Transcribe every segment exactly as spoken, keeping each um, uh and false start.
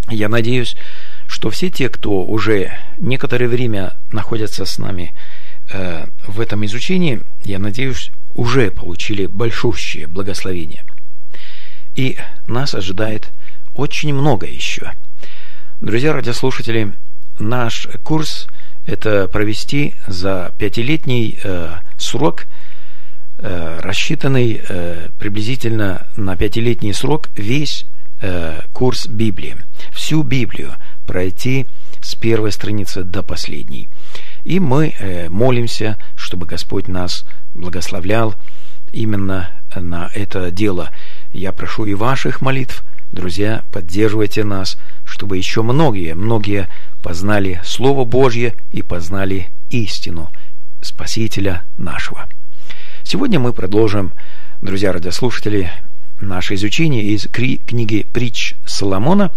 Я надеюсь, что все те, кто уже некоторое время находятся с нами э, в этом изучении, я надеюсь, уже получили большущее благословение. И нас ожидает очень много еще. Друзья радиослушатели, наш курс – это провести за пятилетний э, срок, э, рассчитанный э, приблизительно на пятилетний срок весь э, курс Библии, всю Библию пройти с первой страницы до последней. И мы э, молимся, чтобы Господь нас благословлял именно на это дело. Я прошу и ваших молитв, друзья, поддерживайте нас, чтобы еще многие, многие познали Слово Божье и познали истину Спасителя нашего. Сегодня мы продолжим, друзья радиослушатели, наше изучение из книги «Притч Соломона».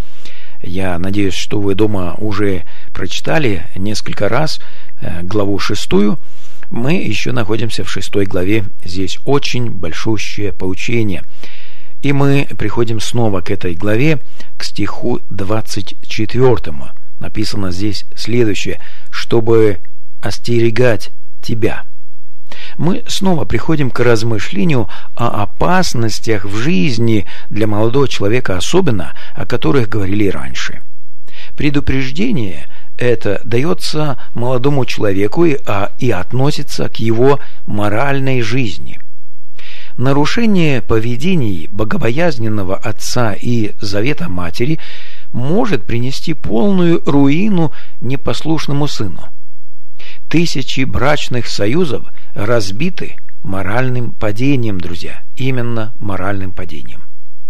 Я надеюсь, что вы дома уже прочитали несколько раз главу шестую. Мы еще находимся в шестой главе. Здесь очень большущее поучение. И мы приходим снова к этой главе, к стиху двадцать четвёртому. Написано здесь следующее: «Чтобы остерегать тебя». Мы снова приходим к размышлению о опасностях в жизни для молодого человека, особенно о которых говорили раньше. Предупреждение это дается молодому человеку и, а, и относится к его моральной жизни. Нарушение поведений богобоязненного отца и завета матери может принести полную руину непослушному сыну. Тысячи брачных союзов разбиты моральным падением, друзья, именно моральным падением.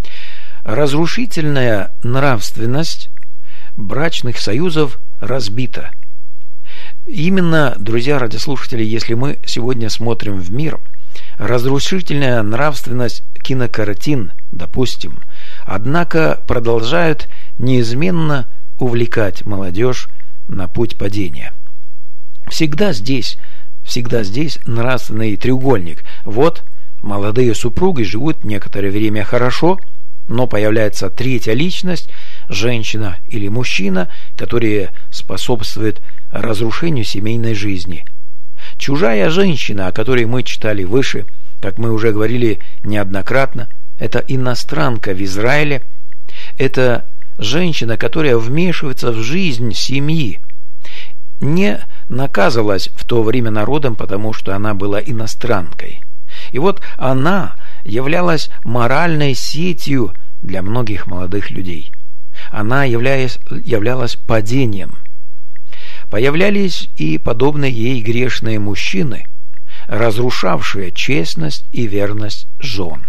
Разрушительная нравственность брачных союзов разбита. Именно, друзья радиослушатели, если мы сегодня смотрим в мир, разрушительная нравственность кинокартин, допустим, однако продолжают неизменно увлекать молодежь на путь падения. Всегда здесь, всегда здесь нравственный треугольник. Вот молодые супруги живут некоторое время хорошо, но появляется третья личность, женщина или мужчина, которые способствуют разрушению семейной жизни. Чужая женщина, о которой мы читали выше, как мы уже говорили неоднократно, это иностранка в Израиле, это женщина, которая вмешивается в жизнь семьи, не наказывалась в то время народом, потому что она была иностранкой. И вот она являлась моральной сетью для многих молодых людей. Она являясь, являлась падением. Появлялись и подобные ей грешные мужчины, разрушавшие честность и верность жен.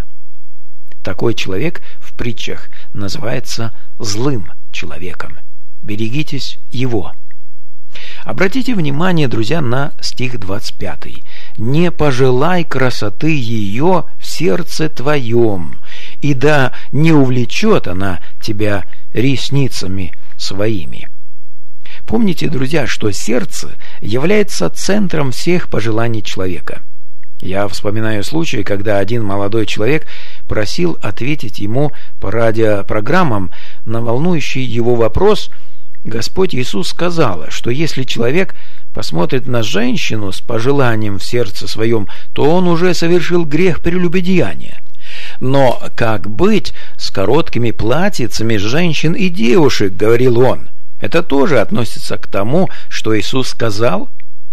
Такой человек в притчах называется злым человеком. Берегитесь его. Обратите внимание, друзья, на стих двадцать пятый. «Не пожелай красоты ее в сердце твоем, и да не увлечет она тебя ресницами своими». Помните, друзья, что сердце является центром всех пожеланий человека. Я вспоминаю случай, когда один молодой человек просил ответить ему по радиопрограммам на волнующий его вопрос. Господь Иисус сказал, что если человек посмотрит на женщину с пожеланием в сердце своем, то он уже совершил грех прелюбодеяния. Но как быть с короткими платьицами женщин и девушек, говорил он. Это тоже относится к тому, что Иисус сказал?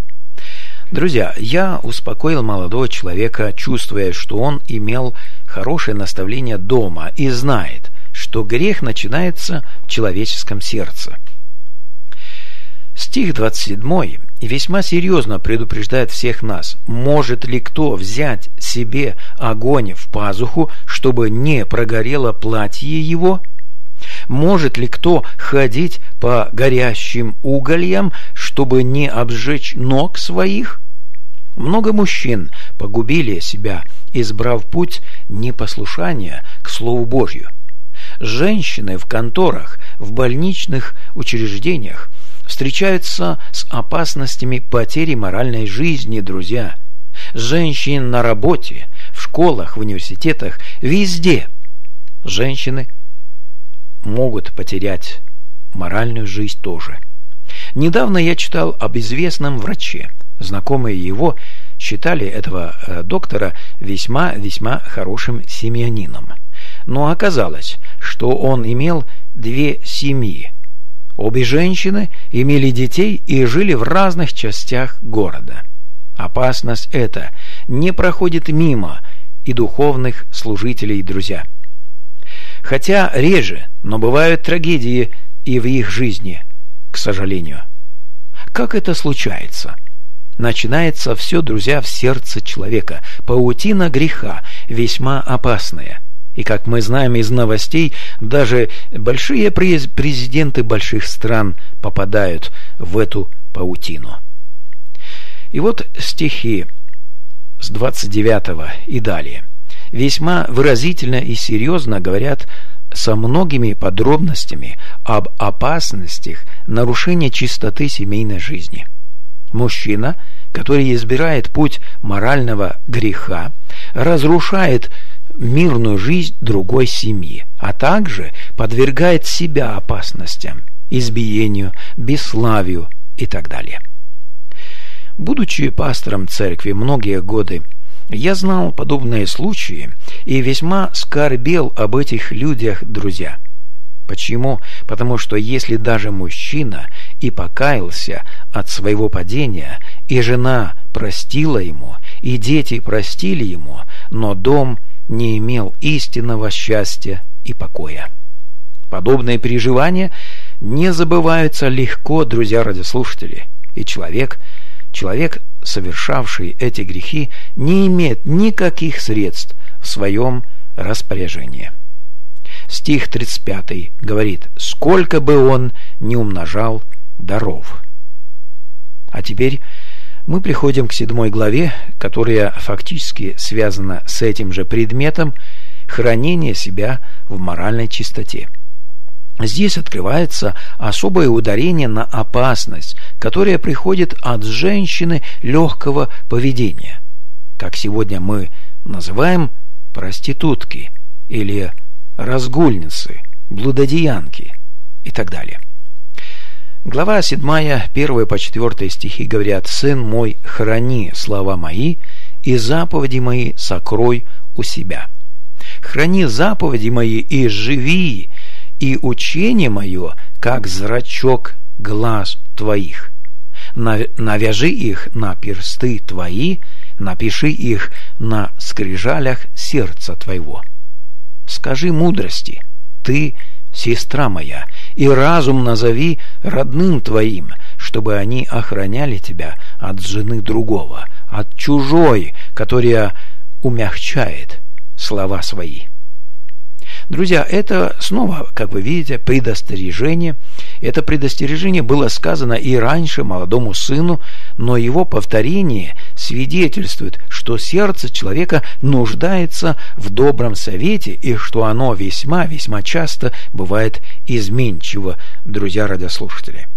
Друзья, я успокоил молодого человека, чувствуя, что он имел хорошее наставление дома и знает, что грех начинается в человеческом сердце. Стих двадцать семь весьма серьезно предупреждает всех нас: может ли кто взять себе огонь в пазуху, чтобы не прогорело платье его? Может ли кто ходить по горящим угольям, чтобы не обжечь ног своих? Много мужчин погубили себя, избрав путь непослушания к Слову Божью. Женщины в конторах, в больничных учреждениях встречаются с опасностями потери моральной жизни, друзья. Женщины на работе, в школах, в университетах, везде женщины могут потерять моральную жизнь тоже. Недавно я читал об известном враче. Знакомые его считали этого доктора весьма-весьма хорошим семьянином. Но оказалось, что он имел две семьи. Обе женщины имели детей и жили в разных частях города. Опасность эта не проходит мимо и духовных служителей, друзья. Хотя реже, но бывают трагедии и в их жизни, к сожалению. Как это случается? Начинается все, друзья, в сердце человека. Паутина греха весьма опасная. И, как мы знаем из новостей, даже большие президенты больших стран попадают в эту паутину. И вот стихи с двадцать девятого и далее весьма выразительно и серьезно говорят со многими подробностями об опасностях нарушения чистоты семейной жизни. Мужчина, который избирает путь морального греха, разрушает мирную жизнь другой семьи, а также подвергает себя опасностям, избиению, бесславию и так далее. Будучи пастором церкви многие годы, я знал подобные случаи и весьма скорбел об этих людях, друзья. Почему? Потому что если даже мужчина и покаялся от своего падения, и жена простила ему, и дети простили ему, но дом не имел истинного счастья и покоя. Подобные переживания не забываются легко, друзья радиослушатели, и человек, человек, совершавший эти грехи, не имеет никаких средств в своем распоряжении. Стих тридцать пятый говорит: «Сколько бы он ни умножал даров». А теперь мы приходим к седьмой главе, которая фактически связана с этим же предметом – хранение себя в моральной чистоте. Здесь открывается особое ударение на опасность, которая приходит от женщины легкого поведения, как сегодня мы называем проститутки или разгульницы, блудодеянки и так далее. Глава седьмая, первые по четвертые стихи говорят: «Сын мой, храни слова мои, и заповеди мои сокрой у себя. Храни заповеди мои и живи, и учение мое, как зрачок глаз твоих. Навяжи их на персты твои, напиши их на скрижалях сердца твоего. Скажи мудрости, ты, сестра моя, и разум назови родным твоим, чтобы они охраняли тебя от жены другого, от чужой, которая умягчает слова свои». Друзья, это снова, как вы видите, предостережение. Это предостережение было сказано и раньше молодому сыну, но его повторение свидетельствует, что сердце человека нуждается в добром совете и что оно весьма-весьма часто бывает изменчиво, друзья радиослушатели.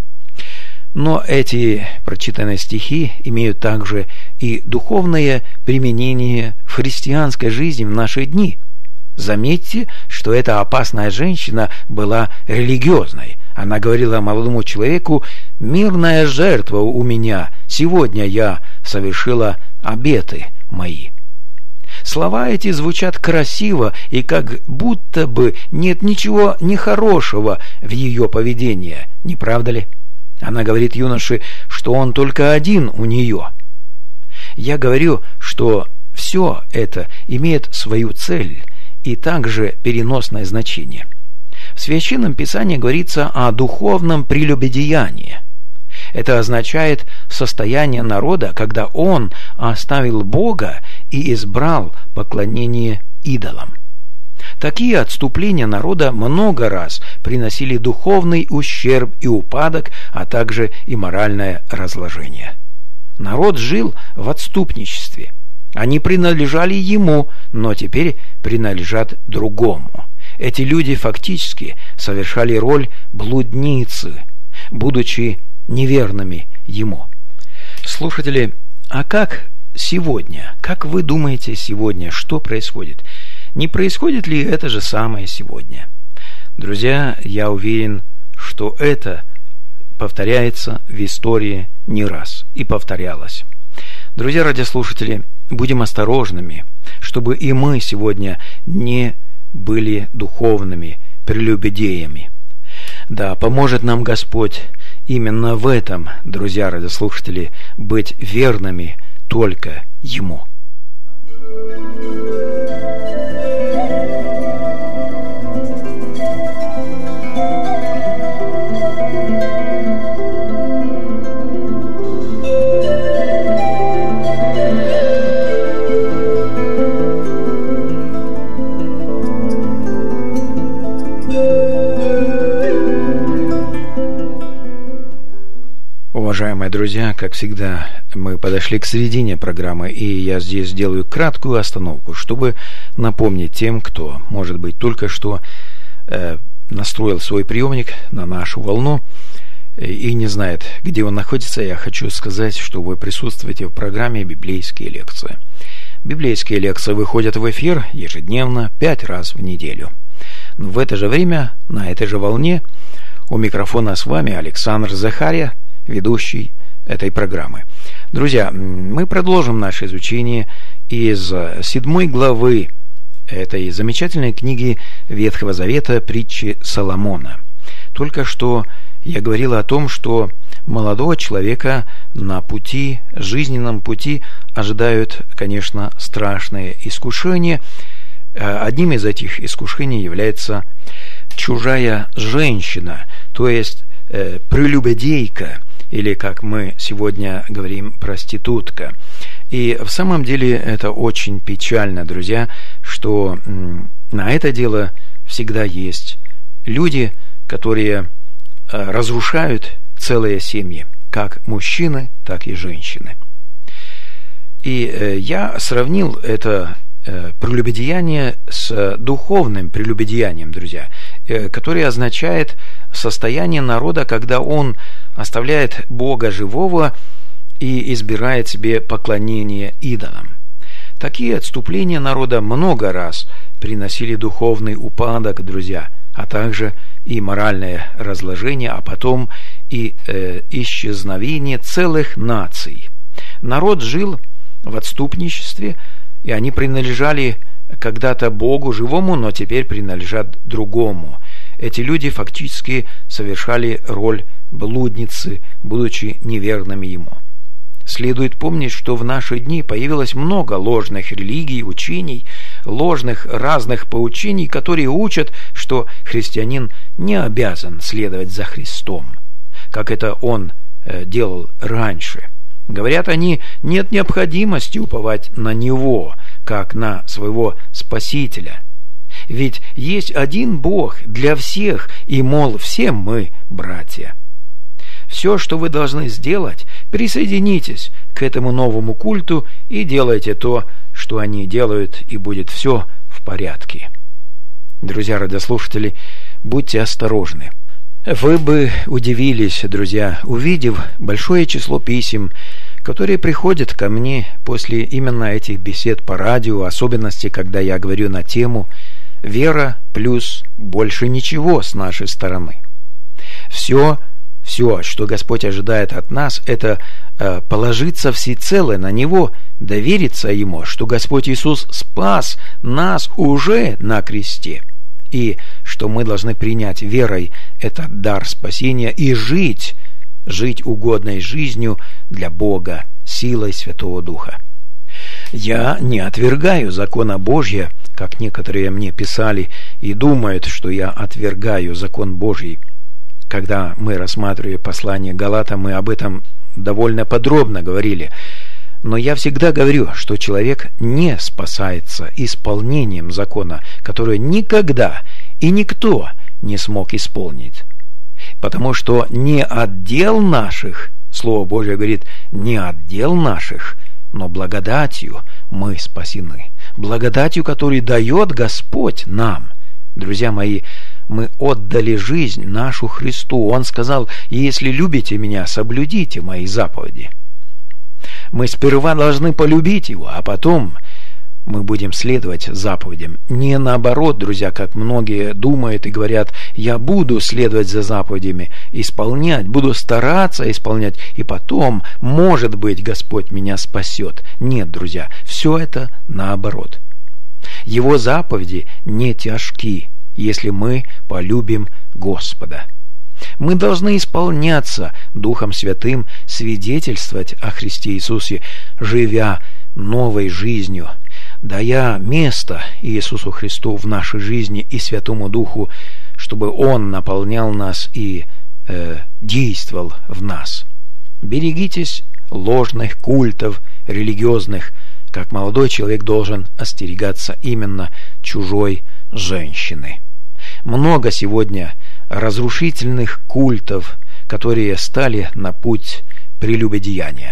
Но эти прочитанные стихи имеют также и духовное применение в христианской жизни в наши дни. Заметьте, что эта опасная женщина была религиозной. Она говорила молодому человеку: «Мирная жертва у меня, сегодня я совершила обеты мои». Слова эти звучат красиво, и как будто бы нет ничего нехорошего в ее поведении, не правда ли? Она говорит юноше, что он только один у нее. Я говорю, что все это имеет свою цель и также переносное значение. В Священном Писании говорится о духовном прелюбодеянии. Это означает состояние народа, когда он оставил Бога и избрал поклонение идолам. Такие отступления народа много раз приносили духовный ущерб и упадок, а также и моральное разложение. Народ жил в отступничестве. Они принадлежали ему, но теперь принадлежат другому. Эти люди фактически совершали роль блудницы, будучи неверными ему. Слушатели, а как сегодня? Как вы думаете сегодня, что происходит? Не происходит ли это же самое сегодня? Друзья, я уверен, что что это повторяется в истории не раз и повторялось. Друзья радиослушатели, будем осторожными, чтобы и мы сегодня не были духовными прелюбодеями. Да, поможет нам Господь именно в этом, друзья радиослушатели, быть верными только Ему. Уважаемые друзья, как всегда, мы подошли к середине программы, и я здесь сделаю краткую остановку, чтобы напомнить тем, кто, может быть, только что э, настроил свой приемник на нашу волну и не знает, где он находится. Я хочу сказать, что вы присутствуете в программе «Библейские лекции». Библейские лекции выходят в эфир ежедневно, пять раз в неделю. В это же время, на этой же волне, у микрофона с вами Александр Захария, ведущий этой программы. Друзья, мы продолжим наше изучение из седьмой главы этой замечательной книги Ветхого Завета «Притчи Соломона». Только что я говорил о том, что молодого человека на пути, жизненном пути ожидают, конечно, страшные искушения. Одним из этих искушений является чужая женщина, то есть э, прелюбодейка, или, как мы сегодня говорим, проститутка. И в самом деле это очень печально, друзья, что на это дело всегда есть люди, которые разрушают целые семьи, как мужчины, так и женщины. И я сравнил это прелюбодеяние с духовным прелюбодеянием, друзья, которое означает состояние народа, когда он оставляет Бога живого и избирает себе поклонение идолам. Такие отступления народа много раз приносили духовный упадок, друзья, а также и моральное разложение, а потом и э, исчезновение целых наций. Народ жил в отступничестве, и они принадлежали когда-то Богу живому, но теперь принадлежат другому. Эти люди фактически совершали роль блудницы, будучи неверными ему. Следует помнить, что в наши дни появилось много ложных религий, учений, ложных разных поучений, которые учат, что христианин не обязан следовать за Христом, как это он э, делал раньше. Говорят они, нет необходимости уповать на Него, как на своего Спасителя. Ведь есть один Бог для всех, и, мол, все мы братья. Все, что вы должны сделать, присоединитесь к этому новому культу и делайте то, что они делают, и будет все в порядке. Друзья радиослушатели, будьте осторожны. Вы бы удивились, друзья, увидев большое число писем, которые приходят ко мне после именно этих бесед по радио, особенности, когда я говорю на тему «Вера плюс больше ничего с нашей стороны». Все, все, что Господь ожидает от нас, это э, положиться всецело на Него, довериться Ему, что Господь Иисус спас нас уже на кресте, и что мы должны принять верой этот дар спасения и жить, жить угодной жизнью для Бога силой Святого Духа. Я не отвергаю закона Божия, как некоторые мне писали и думают, что я отвергаю закон Божий. Когда мы рассматривали послание Галатам, мы об этом довольно подробно говорили. Но я всегда говорю, что человек не спасается исполнением закона, который никогда и никто не смог исполнить. Потому что не от дел наших, Слово Божие говорит, не от дел наших, но благодатью мы спасены. Благодатью, которую дает Господь нам. Друзья мои, мы отдали жизнь нашу Христу. Он сказал, если любите меня, соблюдите мои заповеди. Мы сперва должны полюбить Его, а потом мы будем следовать заповедям. Не наоборот, друзья, как многие думают и говорят: я буду следовать за заповедями, исполнять, буду стараться исполнять, и потом, может быть, Господь меня спасет. Нет, друзья, все это наоборот. Его заповеди не тяжки, если мы полюбим Господа. Мы должны исполняться Духом Святым, свидетельствовать о Христе Иисусе, живя новой жизнью, дая место Иисусу Христу в нашей жизни и Святому Духу, чтобы Он наполнял нас и э, действовал в нас. Берегитесь ложных культов религиозных, как молодой человек должен остерегаться именно чужой женщины. Много сегодня разрушительных культов, которые стали на путь прелюбодеяния.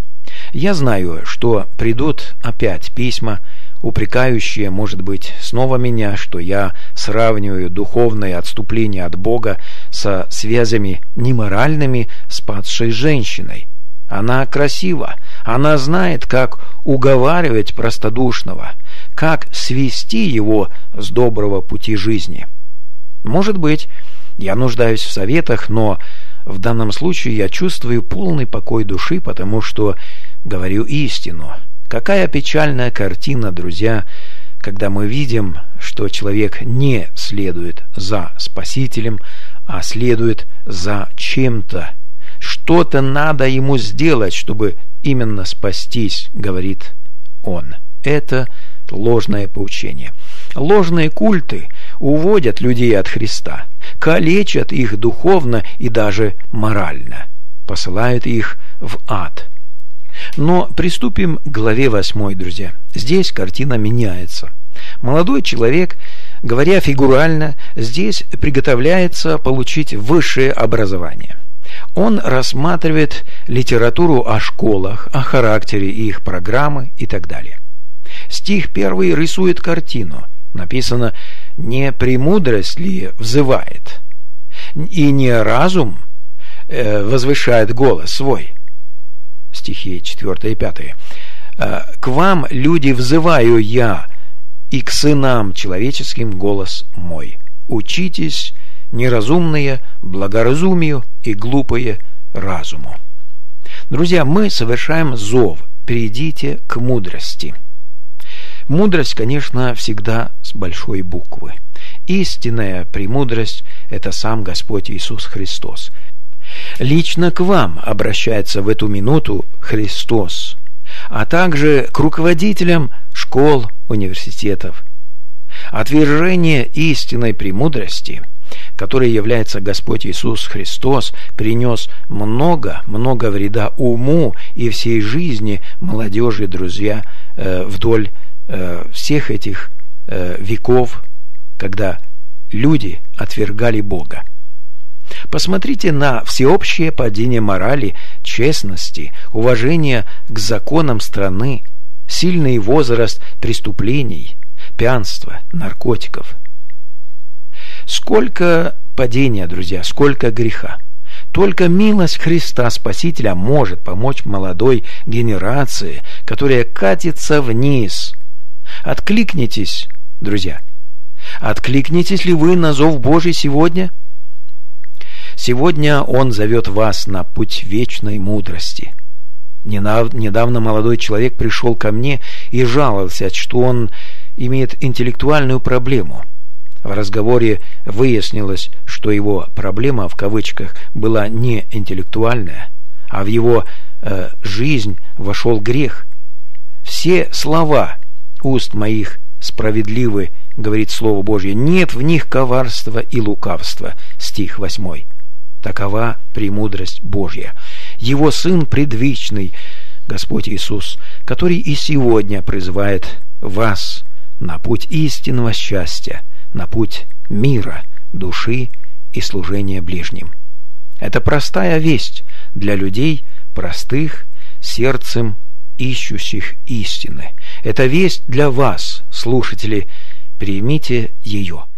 Я знаю, что придут опять письма, упрекающие, может быть, снова меня, что я сравниваю духовное отступление от Бога со связями неморальными с падшей женщиной. Она красива, она знает, как уговаривать простодушного, как свести его с доброго пути жизни. Может быть, я нуждаюсь в советах, но в данном случае я чувствую полный покой души, потому что говорю истину. Какая печальная картина, друзья, когда мы видим, что человек не следует за Спасителем, а следует за чем-то. Что-то надо ему сделать, чтобы именно спастись, говорит он. Это ложное поучение. Ложные культы уводят людей от Христа, калечат их духовно и даже морально, посылают их в ад. Но приступим к главе восьмой, друзья. Здесь картина меняется. Молодой человек, говоря фигурально, здесь приготовляется получить высшее образование. Он рассматривает литературу о школах, о характере их программы и так далее. Стих первый рисует картину. Написано: «Не премудрость ли взывает, и не разум э, возвышает голос свой». Стихи четвёртый и пятый. «К вам, люди, взываю я, и к сынам человеческим голос мой. Учитесь, неразумные, благоразумию, и глупые разуму». Друзья, мы совершаем зов: перейдите к мудрости. Мудрость, конечно, всегда с большой буквы. Истинная премудрость – это сам Господь Иисус Христос. Лично к вам обращается в эту минуту Христос, а также к руководителям школ, университетов. Отвержение истинной премудрости, которой является Господь Иисус Христос, принес много-много вреда уму и всей жизни молодежи, друзья, вдоль всех этих веков, когда люди отвергали Бога. Посмотрите на всеобщее падение морали, честности, уважения к законам страны, сильный возраст преступлений, пьянства, наркотиков. Сколько падения, друзья, сколько греха. Только милость Христа Спасителя может помочь молодой генерации, которая катится вниз. Откликнитесь, друзья. Откликнитесь ли вы на зов Божий сегодня? Сегодня Он зовет вас на путь вечной мудрости. Недавно молодой человек пришел ко мне и жаловался, что он имеет интеллектуальную проблему. В разговоре выяснилось, что его проблема, в кавычках, была не интеллектуальная, а в его э, жизнь вошел грех. «Все слова уст моих справедливы, — говорит Слово Божье, — нет в них коварства и лукавства». Стих восьмой. Такова премудрость Божья. Его Сын предвечный, Господь Иисус, который и сегодня призывает вас на путь истинного счастья, на путь мира, души и служения ближним. Это простая весть для людей простых, сердцем ищущих истины. Это весть для вас, слушатели. Примите ее.